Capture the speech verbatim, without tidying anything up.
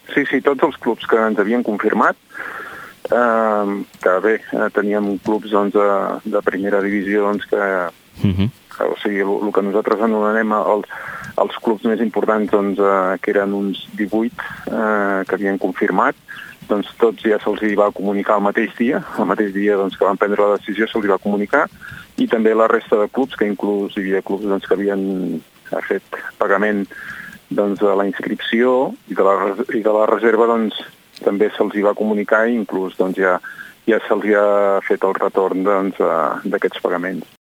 Sí, sí, tots els clubs que ens havien confirmat, eh, que bé, teníem clubs doncs, de, de primera divisió doncs, que, uh-huh. que, o sigui, el, el que nosaltres anomenem els, els clubs més importants, doncs, eh, que eren uns divuit eh, que havien confirmat, doncs tots ja se'ls va comunicar el mateix dia, el mateix dia doncs, que van prendre la decisió se'ls va comunicar, i també la resta de clubs, que inclús hi havia clubs doncs, que havien fet pagament doncs, de la inscripció i de la, i de la reserva doncs, també se'ls va comunicar i inclús doncs, ja, ja se'ls ha fet el retorn doncs, d'aquests pagaments.